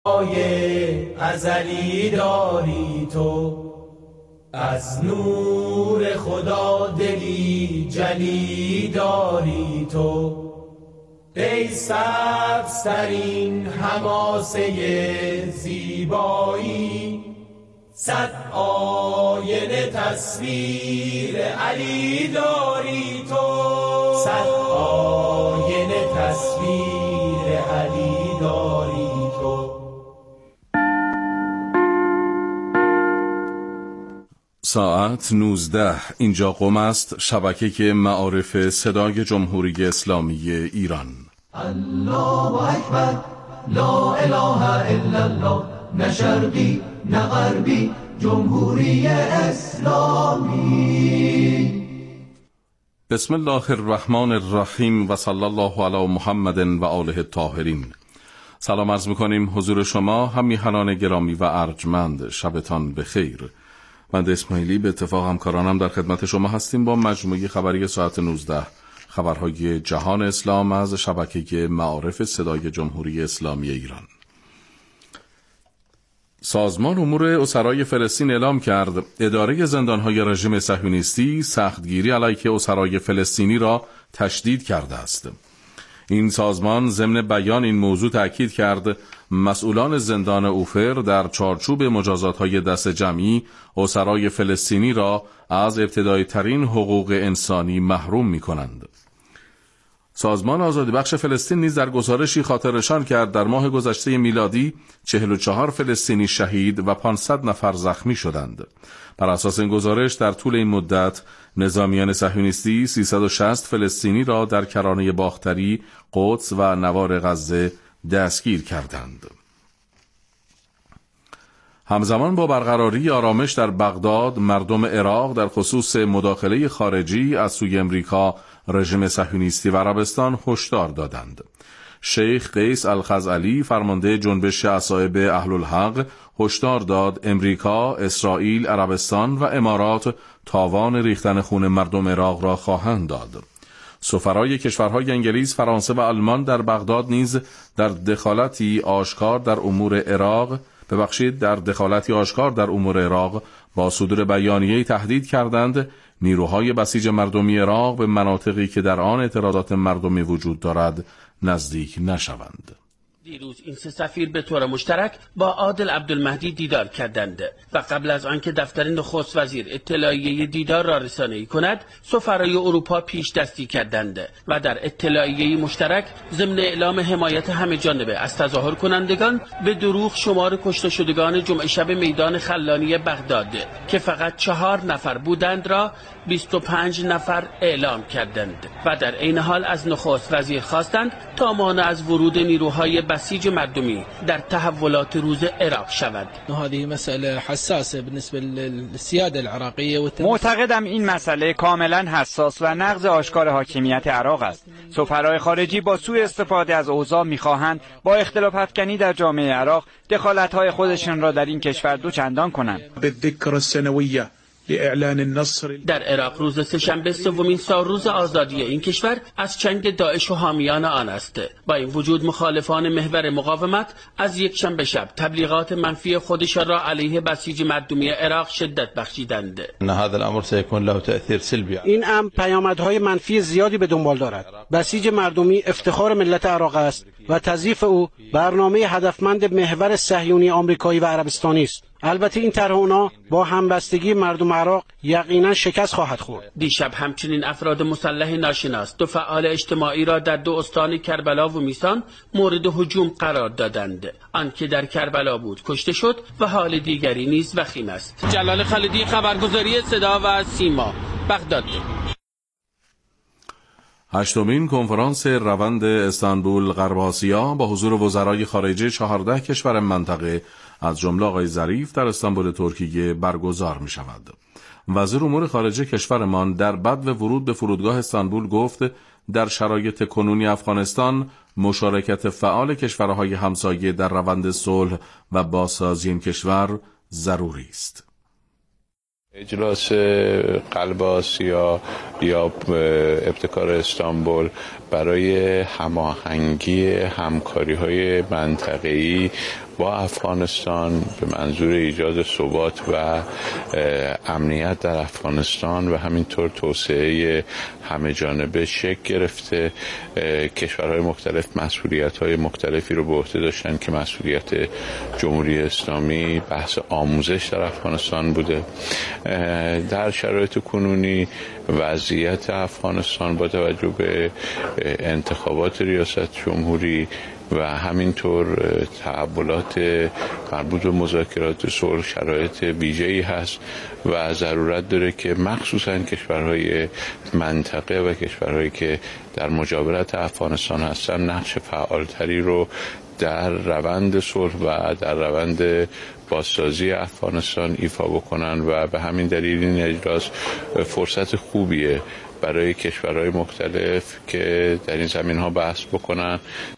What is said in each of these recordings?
ازلی داری تو، از نور خدا دلی جلی داری تو. ای سبزترین حماسه زیبایی، صد آینه تصویر علی داری تو، صد آینه تصویر علی داری تو. ساعت 19 اینجا قم است، شبکه معارف صدای جمهوری اسلامی ایران. الله اکبر، لا اله الا الله، نه شرقی نه غربی، جمهوری اسلامی. بسم الله الرحمن الرحیم و صلی الله علی محمد و آله الطاهرین. سلام عرض می‌کنیم حضور شما همیهنان گرامی و ارجمند، شبتان بخیر. من اسماعیلی به اتفاق همکارانم در خدمت شما هستیم با مجموعه خبری ساعت 19 خبرهای جهان اسلام از شبکه معارف صدای جمهوری اسلامی ایران. سازمان امور اسرای فلسطین اعلام کرد اداره زندانهای رژیم صهیونیستی سختگیری علیه اسرای فلسطینی را تشدید کرده است. این سازمان ضمن بیان این موضوع تأکید کرد مسئولان زندان اوفر در چارچوب مجازات‌های دست جمعی اسرای فلسطینی را از ابتدایی ترین حقوق انسانی محروم می‌کنند. سازمان آزادی بخش فلسطین نیز در گزارشی خاطرنشان کرد در ماه گذشته میلادی 44 فلسطینی شهید و 500 نفر زخمی شدند. بر اساس این گزارش در طول این مدت نظامیان صهیونیستی 360 فلسطینی را در کرانه باختری، قدس و نوار غزه دستگیر کردند. همزمان با برقراری آرامش در بغداد، مردم عراق در خصوص مداخله خارجی از سوی امریکا رژیم صهیونیستی و عربستان هشدار دادند. شیخ قیس الخزعلی فرمانده جنبش اصحاب اهل الحق هشدار داد امریکا، اسرائیل، عربستان و امارات تاوان ریختن خون مردم عراق را خواهند داد. سفرای کشورهای انگلیس، فرانسه و آلمان در بغداد نیز در دخالتی آشکار در امور عراق با صدور بیانیه‌ای تهدید کردند نیروهای بسیج مردمی عراق به مناطقی که در آن اعتراضات مردمی وجود دارد نزدیک نشوند. دیروز این سه سفیر به طور مشترک با عادل عبدالمهدی دیدار کردند و قبل از آنکه دفتر نخست وزیر اطلاعیه دیدار را رسانه‌ای کند، سفرای اروپا پیش دستی کردند و در اطلاعیه مشترک ضمن اعلام حمایت همه جانبه از تظاهر کنندگان به دروغ شمار کشته شدگان جمعه شب میدان خلانی بغداد که فقط 4 نفر بودند را 25 نفر اعلام کردند و در عین حال از نخست وزیر خواستند تا مانع از ورود نیروهای بسیج مردمی در تحولات روز عراق شود. هذه مسألة حساسة بالنسبة للسيادة العراقية. معتقدم این مسئله کاملا حساس و نقض آشکار حاکمیت عراق است. سفرای خارجی با سوء استفاده از اوضاع می‌خواهند با اختلاف افکنی در جامعه عراق دخالت‌های خودشان را در این کشور دوچندان کنند. بالذكرى السنوية لإعلان النصر در عراق روز سه‌شنبه سومین سالروز آزادی این کشور از چنگ داعش و حامیان آن است. با این وجود مخالفان محور مقاومت از یک شنبه شب تبلیغات منفی خودشان را علیه بسیج مردمی عراق شدت بخشیدند. این امر پیامدهای منفی زیادی به دنبال دارد. بسیج مردمی افتخار ملت عراق است و تضعیف او برنامه هدفمند محور صهیونی آمریکایی و عربستانی است. البته این طرح اونا با همبستگی مردم عراق یقینا شکست خواهد خورد. دیشب همچنین افراد مسلح ناشناس 2 فعال اجتماعی را در 2 استان کربلا و میسان مورد هجوم قرار دادند. آنکه در کربلا بود کشته شد و حال دیگری نیز وخیم است. جلال خالدی، خبرگزاری صدا و سیما، بغداد. 8مین کنفرانس روند استانبول غرب آسیا با حضور وزرای خارجه 14 کشور منطقه از جمله آقای ظریف در استانبول ترکیه برگزار می شود. وزیر امور خارجه کشورمان در بدو ورود به فرودگاه استانبول گفت در شرایط کنونی افغانستان مشارکت فعال کشورهای همسایه در روند صلح و بازسازی این کشور ضروری است. اجلاس قلب آسیا یا ابتکار استانبول برای هماهنگی همکاری‌های منطقه‌ای با افغانستان به منظور ایجاد ثبات و امنیت در افغانستان و همینطور توسعه همه جانبه شکل گرفته. کشورهای مختلف مسئولیت‌های مختلفی رو به عهده داشتن که مسئولیت جمهوری اسلامی بحث آموزش در افغانستان بوده. در شرایط کنونی وضعیت افغانستان با توجه به انتخابات ریاست جمهوری و همینطور تحولات مربوط به مذاکرات صلح شرایط ویژه‌ای هست و ضرورت داره که مخصوصاً کشورهای منطقه و کشورهایی که در مجاورت افغانستان هستن نقش فعالتری رو در روند صلح و در روند بازسازی افغانستان ایفا بکنن و به همین دلیل این اجلاس فرصت خوبیه برای کشورهای مختلف که در این زمین‌ها بحث بکنن.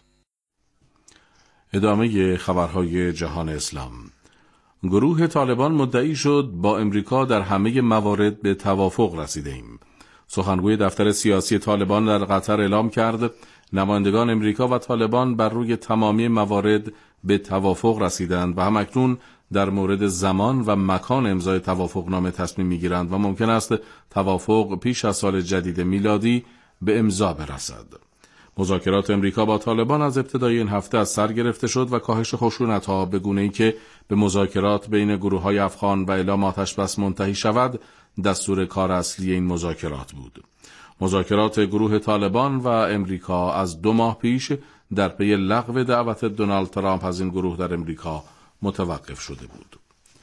ادامه خبرهای جهان اسلام. گروه طالبان مدعی شد با امریکا در همه موارد به توافق رسیده ایم. سخنگوی دفتر سیاسی طالبان در قطر اعلام کرد نمایندگان امریکا و طالبان بر روی تمامی موارد به توافق رسیدند و همکنون در مورد زمان و مکان امضای توافقنامه تصمیم می‌گیرند و ممکن است توافق پیش از سال جدید میلادی به امضا برسد. مذاکرات امریکا با طالبان از ابتدای این هفته از سر گرفته شد و کاهش خشونت‌ها به گونه‌ای که به مذاکرات بین گروه‌های افغان و اعلام آتش‌بس منتهی شود دستور کار اصلی این مذاکرات بود. مذاکرات گروه طالبان و امریکا از 2 ماه پیش در پی لغو دعوت دونالد ترامپ از این گروه در امریکا متوقف شده بود.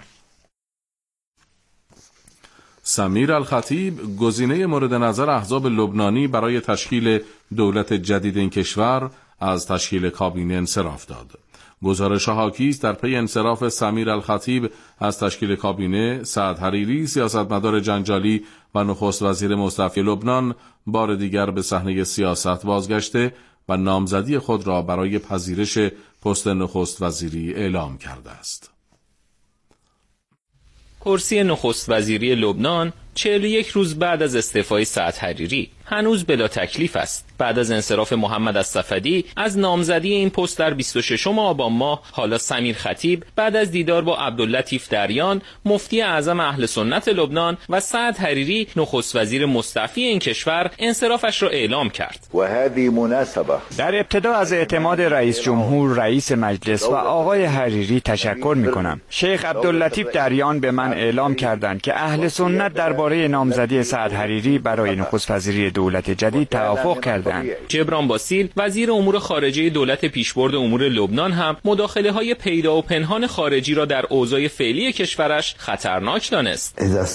سمیر الخطیب گزینه مورد نظر احزاب لبنانی برای تشکیل دولت جدید این کشور از تشکیل کابینه انصراف داد. گزارش حاکی است در پی انصراف سمیر الخطیب از تشکیل کابینه، سعد حریری سیاستمدار جنجالی و نخست وزیر مستعفی لبنان بار دیگر به صحنه سیاست بازگشته و نامزدی خود را برای پذیرش پست نخست وزیری اعلام کرده است. کرسی نخست وزیری لبنان 41 روز بعد از استعفای سعد حریری هنوز بلا تکلیف است. بعد از انصراف محمد الصفدی از نامزدی این پست در 26 آبان ماه، حالا سمیر خطیب بعد از دیدار با عبداللطیف دریان مفتی اعظم اهل سنت لبنان و سعد حریری نخست وزیر مستعفی این کشور انصرافش را اعلام کرد. در ابتدا از اعتماد رئیس جمهور، رئیس مجلس و آقای حریری تشکر می‌کنم. شیخ عبداللطیف دریان به من اعلام کردند که اهل سنت درباره نامزدی سعد حریری برای نخست وزیری دولت جدید توافق کردند. جبران باسیل وزیر امور خارجه دولت پیشبرد امور لبنان هم مداخله‌های پیدا و پنهان خارجی را در اوضاع فعلی کشورش خطرناک دانست.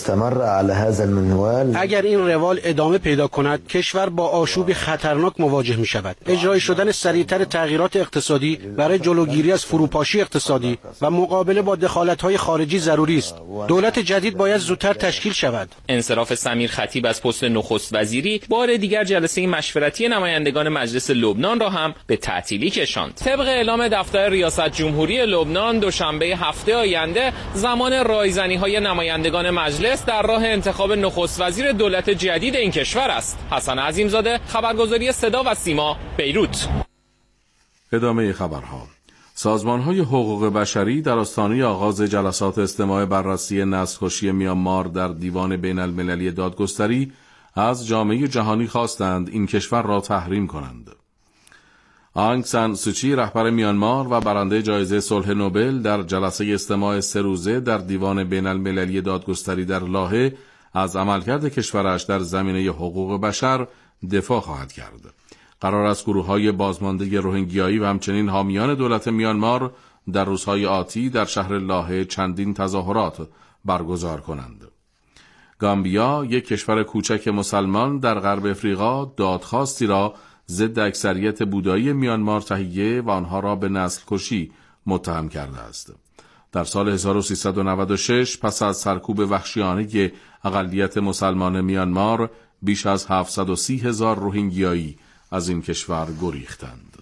اگر این روال ادامه پیدا کند، کشور با آشوبی خطرناک مواجه می شود. اجرای شدن سریعتر تغییرات اقتصادی برای جلوگیری از فروپاشی اقتصادی و مقابله با دخالت‌های خارجی ضروری است. دولت جدید باید زودتر تشکیل شود. انصراف سمیر خطیب از پست نخست وزیری بار دیگر جلسه مشورتی نمایندگان مجلس لبنان را هم به تعطیلی کشاند. طبق اعلام دفتر ریاست جمهوری لبنان دوشنبه هفته آینده زمان رایزنی‌های نمایندگان مجلس در راه انتخاب نخست وزیر دولت جدید این کشور است. حسن عظیمزاده، خبرگزاری صدا و سیما، بیروت. ادامه خبرها. سازمان‌های حقوق بشری در آستانه آغاز جلسات استماع بررسی نسل‌کشی میانمار در دیوان بین‌المللی دادگستری از جامعه جهانی خواستند این کشور را تحریم کنند. آنگ سان سوچی رهبر میانمار و برنده جایزه صلح نوبل در جلسه استماع 3 روزه در دیوان بین‌المللی دادگستری در لاهه از عملکرد کشورش در زمینه حقوق بشر دفاع خواهد کرد. قرار است گروه‌های بازمانده روهینگیایی و همچنین حامیان دولت میانمار در روزهای آتی در شهر لاهه چندین تظاهرات برگزار کنند. گامبیا، یک کشور کوچک مسلمان در غرب افریقا، دادخواستی را ضد اکثریت بودایی میانمار تهیه و آنها را به نسل کشی متهم کرده است. در سال 1396 پس از سرکوب وحشیانه اقلیت مسلمان میانمار بیش از 730,000 روهینگیایی از این کشور گریختند.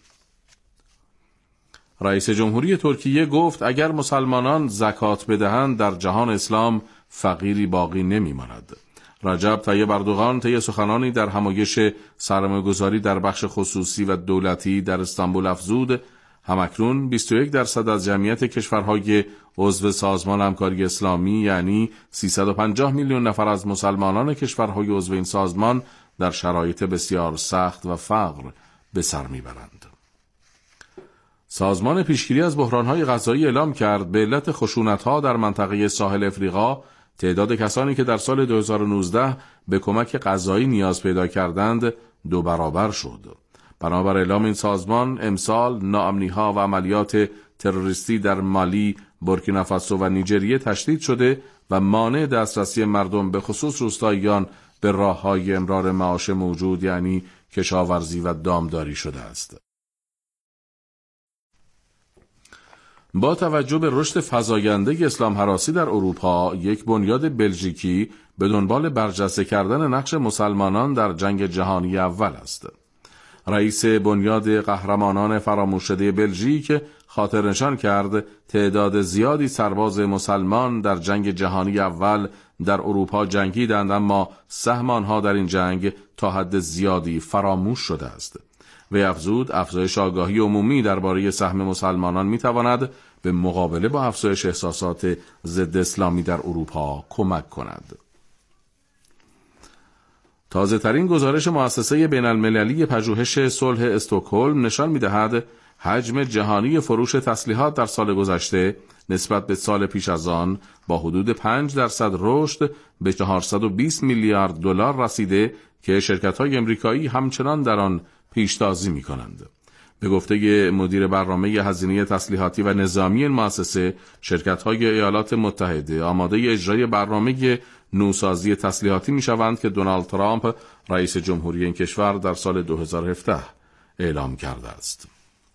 رئیس جمهوری ترکیه گفت اگر مسلمانان زکات بدهند در جهان اسلام فقیری باقی نمی‌ماند. رجب طیب اردوغان طی سخنانی در همایش سرمایه‌گذاری در بخش خصوصی و دولتی در استانبول افزود همکنون 21% از جمعیت کشورهای عضو سازمان همکاری اسلامی یعنی 350 میلیون نفر از مسلمانان کشورهای عضو این سازمان در شرایط بسیار سخت و فقر به سر میبرند. سازمان پیشگیری از بحرانهای غذایی اعلام کرد به علت خشونت‌ها در منطقه ساحل افریقا تعداد کسانی که در سال 2019 به کمک غذایی نیاز پیدا کردند 2 برابر شد. بنابر اعلام این سازمان امسال ناامنی‌ها و عملیات تروریستی در مالی، بورکینافاسو و نیجریه تشدید شده و مانع دسترسی مردم به خصوص روستاییان به راه‌های امرار معاش موجود یعنی کشاورزی و دامداری شده است. با توجه به رشد فزاینده اسلام هراسی در اروپا، یک بنیاد بلژیکی به دنبال برجسته کردن نقش مسلمانان در جنگ جهانی اول است. رئیس بنیاد قهرمانان فراموش شده بلژیک خاطر نشان کرد تعداد زیادی سرباز مسلمان در جنگ جهانی اول در اروپا جنگیدند، اما سهم آنها در این جنگ تا حد زیادی فراموش شده است. وی افزود افزایش آگاهی عمومی درباره سهم مسلمانان میتواند به مقابله با افزایش احساسات ضد اسلامی در اروپا کمک کند. تازه ترین گزارش مؤسسه بین المللی پژوهش صلح استکهلم نشان می‌دهد حجم جهانی فروش تسلیحات در سال گذشته نسبت به سال پیش از آن با حدود 5% رشد به 420 میلیارد دلار رسیده که شرکت‌های آمریکایی همچنان در آن پیشتازی می‌کنند. به گفته مدیر برنامه هزینه تسلیحاتی و نظامی این مؤسسه، شرکت‌های ایالات متحده آماده اجرای برنامه نوسازی تسلیحاتی می‌شوند که دونالد ترامپ رئیس جمهوری این کشور در سال 2017 اعلام کرده است.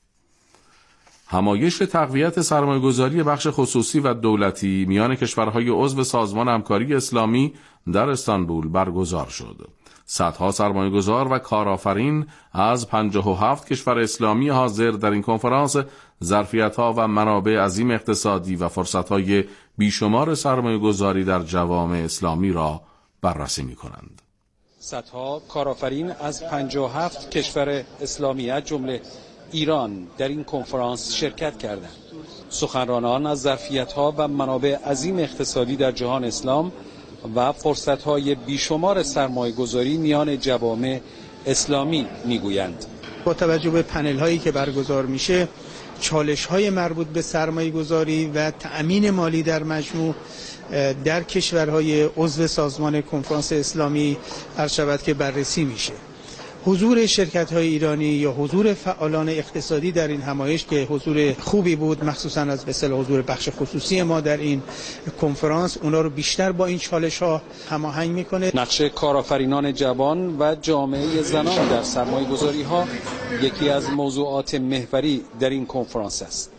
همایش تقویت سرمایه‌گذاری بخش خصوصی و دولتی میان کشورهای عضو سازمان همکاری اسلامی در استانبول برگزار شد. صدها سرمایه‌گذار و کارآفرین از 57 کشور اسلامی حاضر در این کنفرانس ظرفیت‌ها و منابع عظیم اقتصادی و فرصت‌های بیشمار سرمایه‌گذاری در جوامع اسلامی را بررسی می‌کنند. صدها کارآفرین از 57 کشور اسلامی از جمله ایران در این کنفرانس شرکت کردند. سخنرانان از ظرفیت‌ها و منابع عظیم اقتصادی در جهان اسلام و فرصت‌های بیشمار سرمایه‌گذاری میان جوامع اسلامی میگویند. با توجه به پنل‌هایی که برگزار میشه، چالش‌های مربوط به سرمایه‌گذاری و تأمین مالی در مجموع در کشورهای عضو سازمان کنفرانس اسلامی عرض شود که بررسی میشه. حضور شرکت‌های ایرانی یا حضور فعالان اقتصادی در این همایش که حضور خوبی بود، مخصوصا از به اصطلاح حضور بخش خصوصی ما در این کنفرانس، اونا رو بیشتر با این چالش‌ها هماهنگ می‌کنه. نقش کارآفرینان جوان و جامعه زنان در سرمایه‌گذاری‌ها یکی از موضوعات محوری در این کنفرانس است.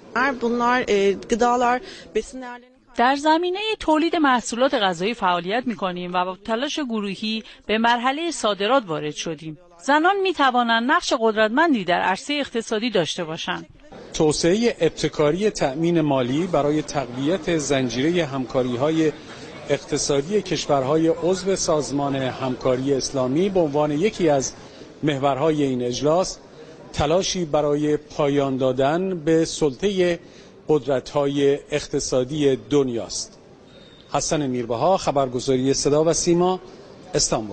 در زمینه تولید محصولات غذایی فعالیت می‌کنیم و با تلاش گروهی به مرحله صادرات وارد شدیم. زنان می‌توانند نقش قدرتمندی در عرصه اقتصادی داشته باشند. توسعه ابتکاری تأمین مالی برای تقویت زنجیره همکاری‌های اقتصادی کشورهای عضو سازمان همکاری اسلامی به عنوان یکی از محورهای این اجلاس تلاشی برای پایان دادن به سلطه قدرت‌های اقتصادی دنیاست. حسن میربها، خبرگزاری صدا و سیما، استانبول.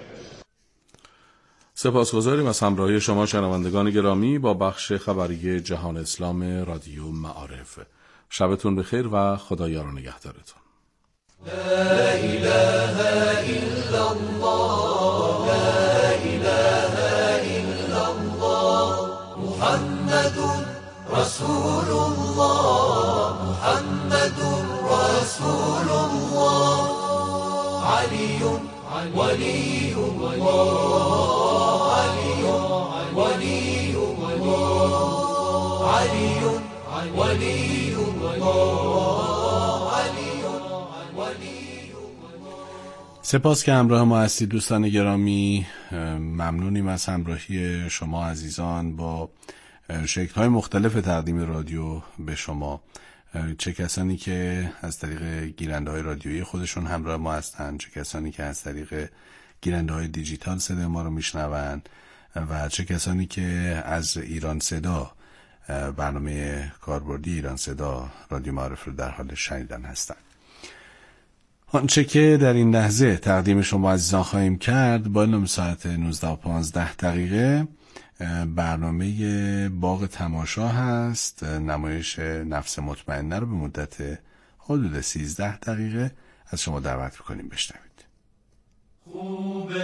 سپاسگزاریم از همراهی شما شنوندگان گرامی با بخش خبری جهان اسلام رادیو معارف. شبتون بخیر و خدا یار و نگهدارتون. لا اله الا الله، لا اله الا الله، محمد رسول الله، محمد رسول الله، علی ولی الله، علی ولی الله، علی ولی الله، علی ولی. سپاس که همراه ما هستید دوستان گرامی. ممنونیم از همراهی شما عزیزان با شکل‌های مختلف تقدیم رادیو به شما، چه کسانی که از طریق گیرنده‌های رادیویی خودشون همراه ما هستند، چه کسانی که از طریق گیرنده‌های دیجیتال صدای ما رو میشنوند و چه کسانی که از ایران صدا برنامه کاربردی ایران صدا رادیو معارف رو در حال شنیدن هستند. آنچه که در این لحظه تقدیم شما عزیزان خواهیم کرد با اعلام ساعت 19:15 برنامه باغ تماشا هست. نمایش نفس مطمئنه رو به مدت حدود 13 دقیقه از شما دعوت می‌کنیم بشنوید. خوب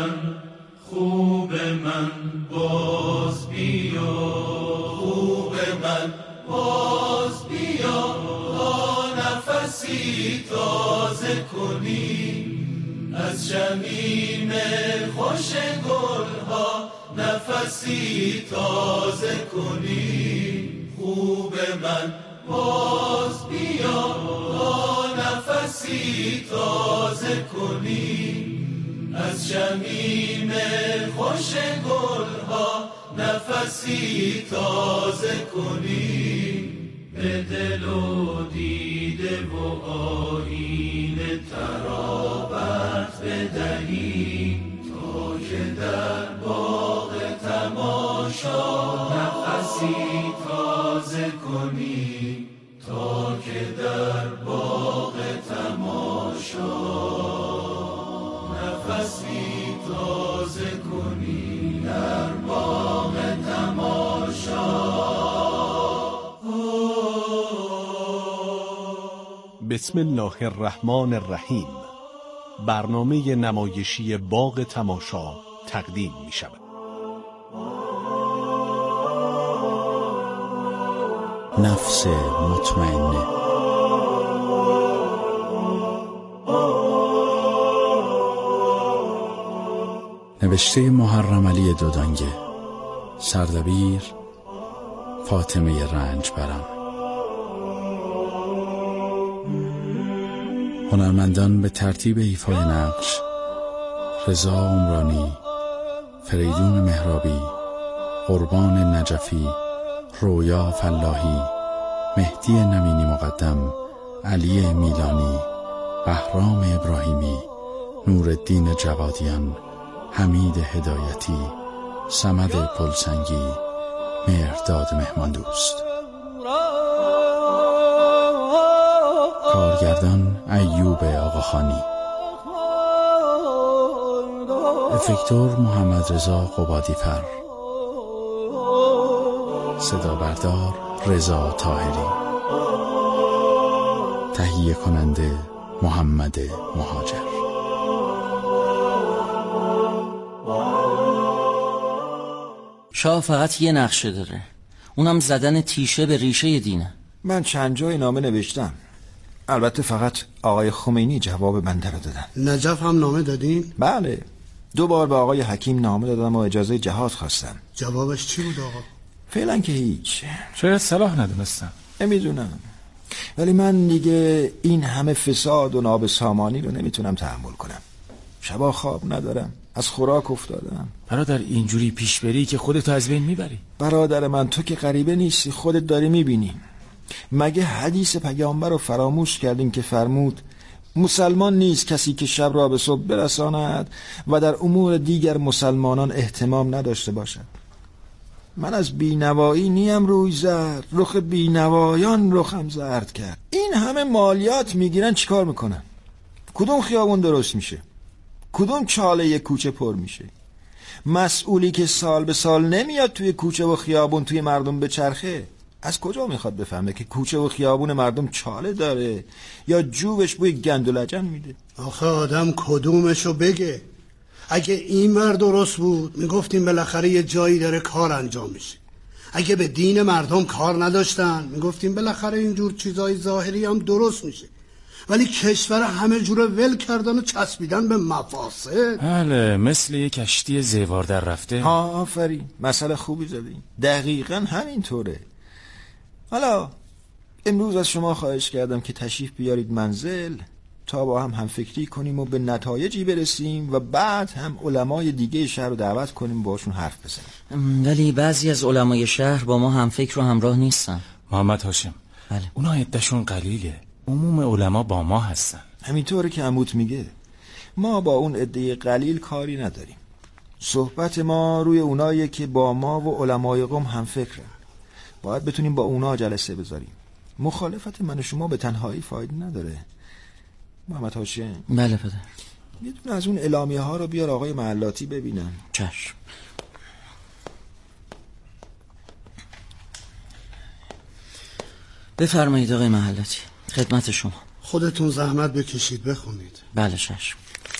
من باز بیا، خوب من باز بیا، تا نفسی تازه کنی از شمیم خوش گلها، نفسی تازه کنی. خوب من باز بیا، تا نفسی تازه کنی از شمیم خوش گلها، نفسی تازه کنی. به دل و دیده و آیین ترابت بدهی، تا که در باغ تماشا نفسی تازه کنی، تا که در باغ تماشا نفسی تازه کنی، در باغ تماشا. بسم الله الرحمن الرحیم. برنامه نمایشی باغ تماشا تقدیم می شود. نفس مطمئنه. نوشته محرم علی دودانگه، سردبیر فاطمه رنجبرم. هنرمندان به ترتیب ایفای نقش: رضا عمرانی، فریدون مهرابی، قربان نجفی، رویا فلاحی، مهدی نمینی مقدم، علی میلانی، بهرام ابراهیمی، نورالدین جوادیان، حمید هدایتی، صمد پلسنگی، مهرداد مهماندوست. کارگردان ایوب آقاخانی. افکتور محمد رضا قبادی‌فر. صدا بردار رضا طاهری. تهیه کننده محمد مهاجر. شاه فقط یه نقشه داره، اونم زدن تیشه به ریشه دینه. من چند جای نامه نوشتم، البته فقط آقای خمینی جواب بنده رو دادن. نجف هم نامه دادین؟ بله، 2 بار به آقای حکیم نامه دادم و اجازه جهاد خواستم. جوابش چی بود آقا؟ فعلا که هیچ. شاید صلاح ندونستم. نمیدونم، ولی من دیگه این همه فساد و نابسامانی رو نمیتونم تحمل کنم. شبا خواب ندارم، از خوراک افتادم. برادر اینجوری پیش بری که خودتو از بین میبری. برادر من، تو که غریبه نیستی، خودت داری میبینی. مگه حدیث پیامبر رو فراموش کردیم که فرمود مسلمان نیست کسی که شب را به صبح برساند و در امور دیگر مسلمانان اهتمام نداشته باشد. من از بینوایی نیم روی زرد، رخ بینوایان رخم زرد کرد. این همه مالیات میگیرن چیکار میکنن؟ کدوم خیابون درست میشه؟ کدوم چاله یک کوچه پر میشه؟ مسئولی که سال به سال نمیاد توی کوچه و خیابون توی مردم بچرخه، از کجا میخواد بفهمه که کوچه و خیابون مردم چاله داره یا جوبش بوی گند و لجن میده؟ آخه آدم کدومشو بگه؟ اگه این ور درست بود میگفتیم بالاخره یه جایی داره کار انجام میشه. اگه به دین مردم کار نداشتن میگفتیم بالاخره اینجور چیزای ظاهری هم درست میشه. ولی کشور همه جوره ول کردن و چسبیدن به مفاسد. بله، مثل یه کشتی زیوار در رفته. ها، آفرین، مسئله خوبی زدین. دقیقاً همینطوره. حالا امروز از شما خواهش کردم که تشریف بیارید منزل تا با هم فکری کنیم و به نتایجی برسیم و بعد هم علمای دیگه شهر رو دعوت کنیم باشون حرف بزنیم. ولی بعضی از علمای شهر با ما هم فکر و همراه نیستن. محمد هاشم، بله. اونا عده‌شون قلیله، عموم علما با ما هستن. همینطوره که عموت میگه. ما با اون عده قلیل کاری نداریم. صحبت ما روی اونایی که با ما و علمای قوم هم فکرن. باید بتونیم با اونا جلسه بذاریم. مخالفت من و شما به تنهایی فایده نداره. محمد هاشم. بله پدر. یه دونه از اون اعلامیه ها رو بیار آقای محلاتی ببینن. چشم. بفرمایید آقای محلاتی، خدمت شما. خودتون زحمت بکشید بخونید. بله چشم.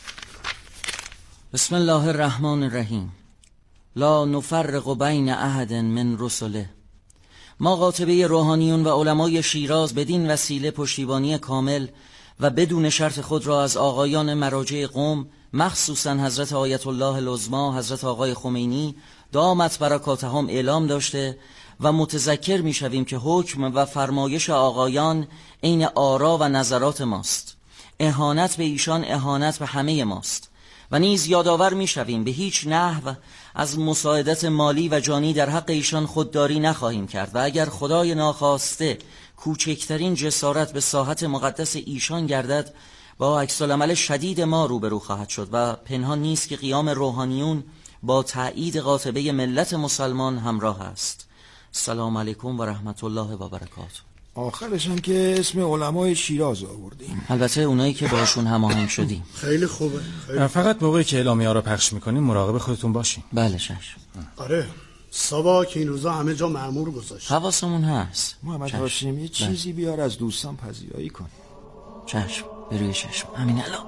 بسم الله الرحمن الرحیم. لا نفرق بین احد من رسله. ما قاطبه روحانیون و علمای شیراز بدین وسیله پشتیبانی کامل و بدون شرط خود را از آقایان مراجع قوم، مخصوصا حضرت آیت الله العظمی حضرت آقای خمینی دامت برکاتهم اعلام داشته و متذکر می شویم که حکم و فرمایش آقایان عین آرا و نظرات ماست. اهانت به ایشان اهانت به همه ماست. و نیز یادآور می شویم به هیچ نحو از مساعدت مالی و جانی در حق ایشان خودداری نخواهیم کرد و اگر خدای ناخواسته کوچکترین جسارت به ساحت مقدس ایشان گردد با عکس‌العمل شدید ما روبرو خواهد شد و پنهان نیست که قیام روحانیون با تأیید قاطبه ملت مسلمان همراه است. سلام علیکم و رحمت الله و برکاته. آخرش هم که اسم علمای شیراز آوردیم، البته اونایی که باشون هماهنگ شدیم. خیلی خوبه. فقط موقعی که اعلامیه‌ها رو پخش میکنیم مراقب خودتون باشین. بله چشم. آره سابا که این روزا همه جا مأمور گذاشت. حواسمون هست. محمد هاشم یه چیزی بیار از دوستان پذیرایی کن. چشم بروی چشم. همین الان.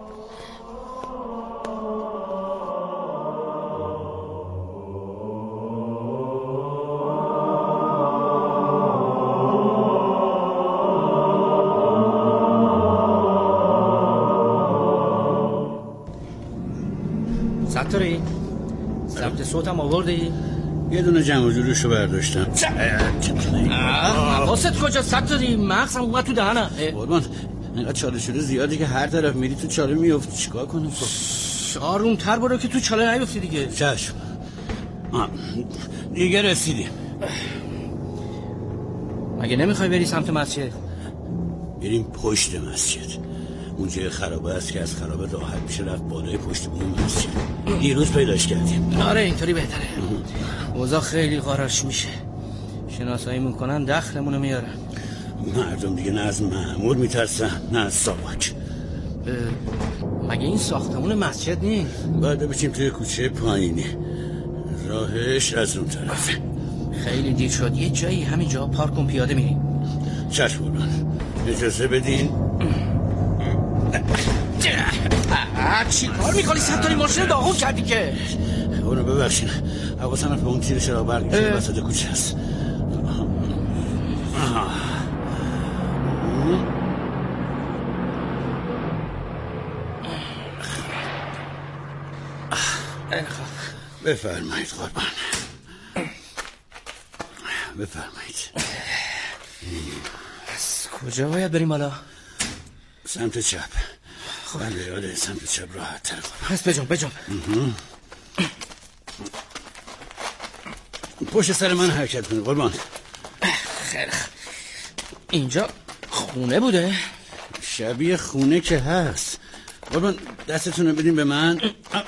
ستاری ضبط صوتم آوردی؟ یه دونه جمع جلوشو برداشتم. حواست کجا ستاری؟ مغزم اومد تو دهنم. قربان اینقدر چاله شده زیادی که هر طرف میری تو چاله میفتی. چیکار کنم خب؟ آروم تر برو که تو چاله نیفتی دیگه. چشم. دیگه رسیدیم. مگه نمیخوای بری سمت مسجد؟ بریم پشت مسجد. اونجا خرابه است که از خرابه راحت میشه رفت بالای پشت بوم مسجد. دیروز پیداش کردیم. آره اینطوری بهتره. اوضاع خیلی قاراش میشه. شناسایی میکنن دخلمونو میارن. مردم دیگه نه از مأمور میترسن نه از ساواک. مگه این ساختمون مسجد نیست؟ باید بچیم توی کوچه پایینی. راهش از اون طرفه. خیلی دیر شد. یه جایی همینجا پارک کن پیاده میریم. چشم بولان اجازه بدین. چی کار میکنی ستاری؟ ماشین داغون کردی که. اونو ببخشین حواسم به اون تیر شراب برگی که وسط کوچه هست. بفرمایید قربان. بفرمایید. از کجا باید بریم حالا؟ سمت چپ. بله یاده سمت چپ راحت تر قربان. پس بجنب. پشت سر من حرکت کنید قربان. خیلی اینجا خونه بوده؟ شبیه خونه که هست قربان. دستتون رو بدین به من.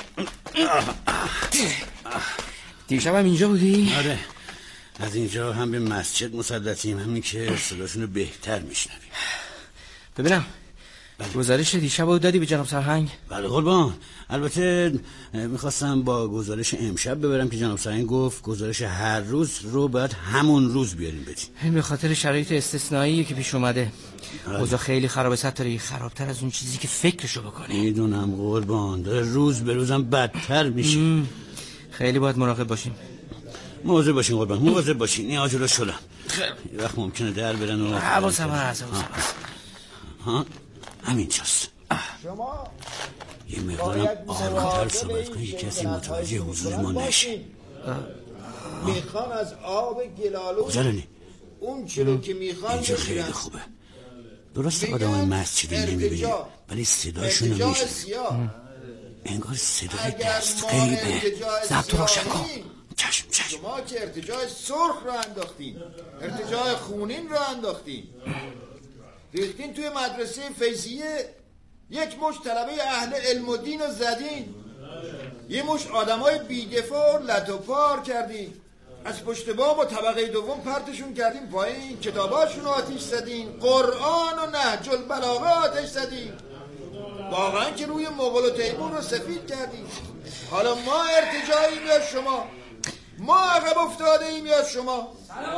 دیشب هم اینجا بودی؟ آره از اینجا هم به مسجد مسلطیم، همین که صداشون رو بهتر میشنویم. ببینم گزارش دیشب رو دادی به جناب سرهنگ؟ بله قربان. البته میخواستم با گزارش امشب ببرم که جناب سرهنگ گفت گزارش هر روز رو باید همون روز بیاریم بدیم. این به خاطر شرایط استثنایی که پیش اومده. اوضاع خیلی خرابه ستاری، خرابتر از اون چیزی که فکرشو بکنی. میدونم قربان، داره روز به روزم بدتر میشه. خیلی باید مراقب باشیم. مواظب باشین قربان، مواظب باشین. این آجولا شلم یه وقت ممکنه در برن و حواسم هست. ها همینجاست. شما یه مقدارم آرومتر صحبت کنی کسی متوجه حضور ما نشه. میخوان از آب گلالود کجا اون چلو که میخوان اینجا خیلی خوبه. درست آدم مسجد نمیبینیم ولی صدایشون رو میشنیم. انگار صدای دست غیبه. ضبط روشن کن. چشم. شما که ارتجاع سرخ رو انداختین، ارتجاع خونین رو انداختین، ریختین توی مدرسه فیضیه، یک مش طلبه اهل علم و دین رو زدین، یه مش آدمای بیدفاع لطو پار کردین. از پشت بام و طبقه دوم پرتشون کردیم پایین، کتاباشون رو آتیش زدیم، قرآن و نهج البلاغه آتیش زدیم، واقعا که روی مغول و تیمور رو سفید کردیم. حالا ما ارتجاعیم یا شما؟ ما عقب افتاده ایم یا شما؟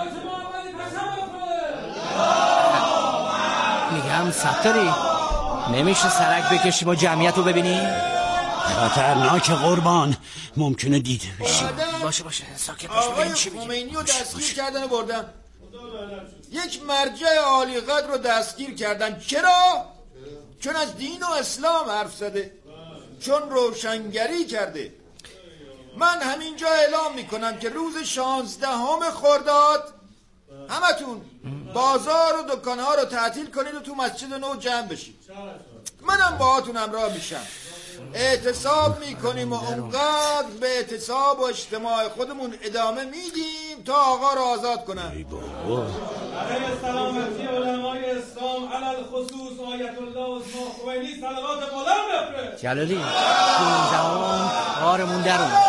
میگم ستاری نمیشه سرک بکشیم و جمعیت رو ببینیم؟ خطرناک قربان، ممکنه دیده بشی. باشه ساکت باش ببینیم چی میگه. خمینی رو دستگیر کردن و بردن. یک مرجع عالی قدر رو دستگیر کردن. چرا؟ چون از دین و اسلام حرف زده، چون روشنگری کرده. من همینجا اعلام میکنم که روز 16 خرداد همتون بازار و دکانها رو تعطیل کنید و تو مسجد نو جمع بشید. منم باهاتون همراه میشم. اعتصاب میکنیم و اونقدر به اعتصاب و اجتماع خودمون ادامه میدیم تا آقا رو آزاد کنن. برای سلامتی علمای اسلام علل خصوص آیت الله عظما خمینی صلوات بلند بفرست. جلالی این زمان کارمون در اومد.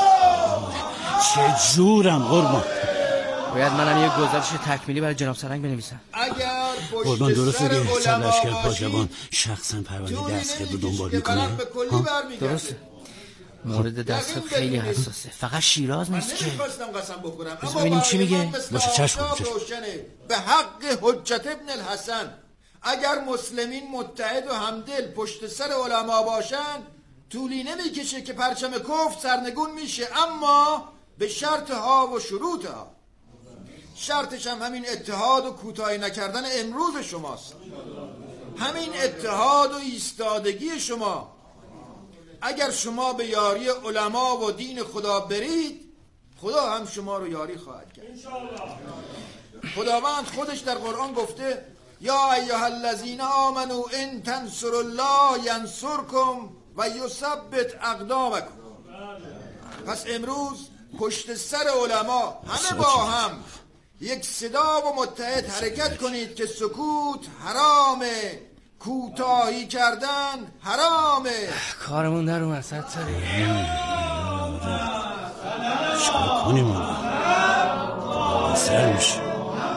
چه جورم قربان. باید منم یه گزارش تکمیلی برای جناب سرنگ بنویسم. قربان درست میگه سرلشکر پاکبان شخصا پرونده دستخیل رو دنبال میکنه؟ درسته. مورد دستخیل خیلی حساسه، فقط شیراز نیست که. بس ببینیم چی میگه. باشه چشم. به حق حجت ابن الحسن اگر مسلمین متحد و همدل پشت سر علما باشن طولی نمیکشه که پرچم کفر سرنگون میشه، اما به شرط ها و شروط ها. شرطش هم همین اتحاد و کوتاهی نکردن امروز شماست، همین اتحاد و ایستادگی شما. اگر شما به یاری علما و دین خدا برید، خدا هم شما رو یاری خواهد کرد. خداوند خودش در قرآن گفته یا ایها الذین آمنوا ان تنصروا الله ینصرکم و یثبت اقدامکم. پس امروز پشت سر علما همه با هم یک صدا و متحد حرکت کنید که سکوت حرامه، کوتاهی کردن حرامه. کارمون در اومد ستاری. چکار کنیم آقا؟ سر میشه.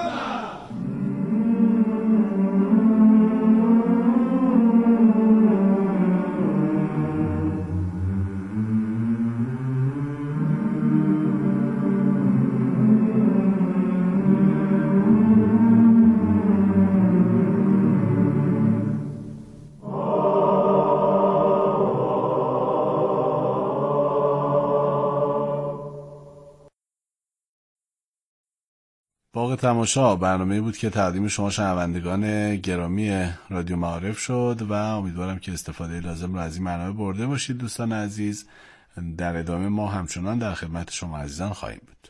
باغ تماشا برنامه‌ای بود که تقدیم شما شنوندگان گرامی رادیو معارف شد و امیدوارم که استفاده لازم رو از این برنامه برده باشید. دوستان عزیز، در ادامه ما همچنان در خدمت شما عزیزان خواهیم بود.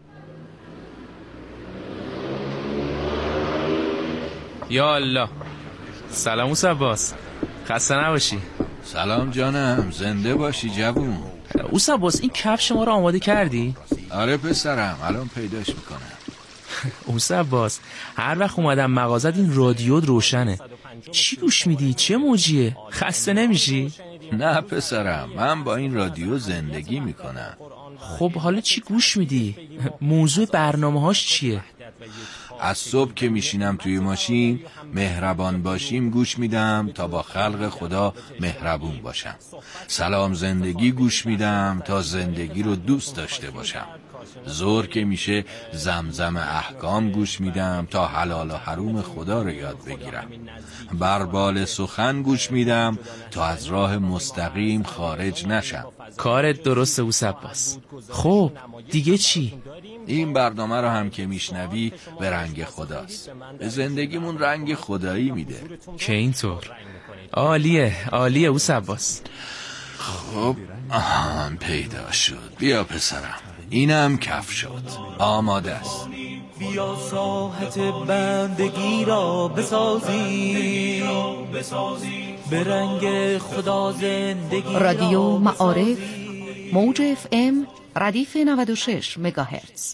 یا الله. سلام موسی عباس، خسته نباشی. سلام جانم، زنده باشی جوون. موسی عباس، این کفش ما رو آماده کردی؟ آره پسرم، الان پیداش میکنم. موسی عباس، هر وقت اومدم مغازت این رادیو روشنه. چی گوش میدی؟ چه موجیه؟ خسته نمیشی؟ نه پسرم، من با این رادیو زندگی میکنم. خب حالا چی گوش میدی؟ موضوع برنامه‌هاش چیه؟ از صبح که میشینم توی ماشین مهربان باشیم گوش میدم تا با خلق خدا مهربون باشم. سلام زندگی گوش میدم تا زندگی رو دوست داشته باشم. ظهر که میشه زمزم احکام گوش میدم تا حلال و حروم خدا رو یاد بگیرم. بربال سخن گوش میدم تا از راه مستقیم خارج نشم. کارت درسته موسی عباس. خب دیگه چی؟ این برنامه رو هم که میشنوی به رنگ خداست، به زندگیمون رنگ خدایی میده. که اینطور؟ عالیه عالیه موسی عباس. خب پیدا شد. بیا پسرم، اینم کف شد، آماده است. بیا ساحت بندگی را بسازی، به رنگ خدا زندگی. رادیو معارف، موج FM ردیف 96 مگاهرتز.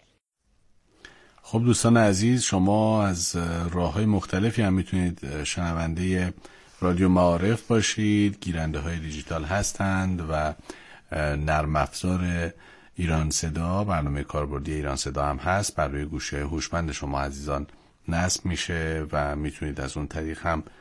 خب دوستان عزیز، شما از راه‌های مختلفی هم میتونید شنونده رادیو معارف باشید. گیرنده های دیجیتال هستند و نرم افزار ایران صدا، برنامه کاربردی ایران صدا هم هست، برای گوشه هوشمند شما عزیزان نصب میشه و میتونید از اون طریق هم